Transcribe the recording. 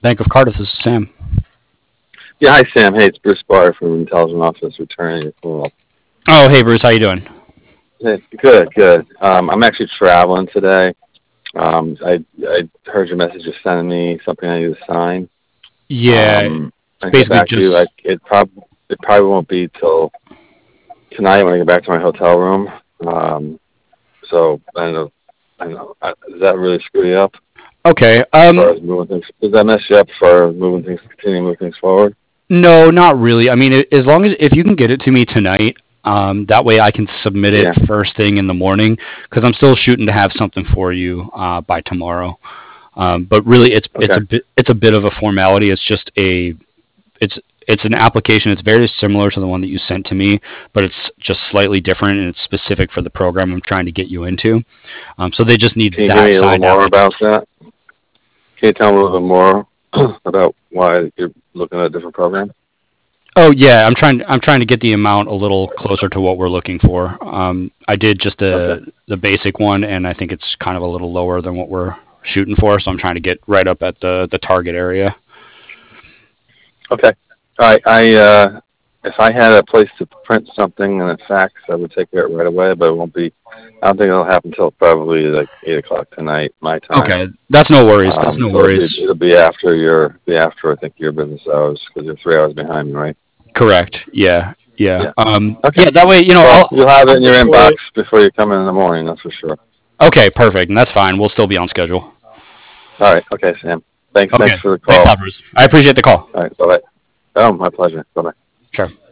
Bank of Cardiff. This is Sam. Yeah, hi Sam. Hey, it's Bruce Barr from Intelligent Office returning your call. Oh, hey Bruce, how you doing? Hey, good, good. I'm actually traveling today. I heard your message just sending me something I need to sign. Yeah, it's I get basically back to you. just It probably won't be till tonight when I get back to my hotel room. So I don't know. Does that really screw you up okay. as far as moving things? Does that mess you up for moving things, continuing moving things forward? No, not really. I mean, as long as if you can get it to me tonight, that way I can submit it Yeah. first thing in the morning because I'm still shooting to have something for you by tomorrow. But really, Okay. it's a bit of a formality. It's it's an application. It's very similar to the one that you sent to me, but it's just slightly different and it's specific for the program I'm trying to get you into. So they just need Can you give that me a little signed more about application. that? Can you tell me a little bit more about why you're looking at a different program? Oh yeah, I'm trying to get the amount a little closer to what we're looking for. I did just Okay. the basic one, and I think it's kind of a little lower than what we're shooting for. So I'm trying to get right up at the target area. Okay. All right. If I had a place to print something and a fax, I would take it right away, but it won't be. I don't think it'll happen until probably like 8 o'clock tonight, my time. Okay, that's no worries. That's no So worries. it'll be after I think your business hours because you're 3 hours behind me, right? Correct. Yeah. Yeah. Yeah. Okay. Yeah. That way, Well, you'll have it I'll in your look for inbox it. before you come in the morning. That's for sure. Okay. Perfect. And that's fine. We'll still be on schedule. All right. Okay, Sam. Thanks. Okay. Thanks for the Thanks, call. Bruce. I appreciate the call. All right. Bye bye. Oh, my pleasure. Bye bye. Sure.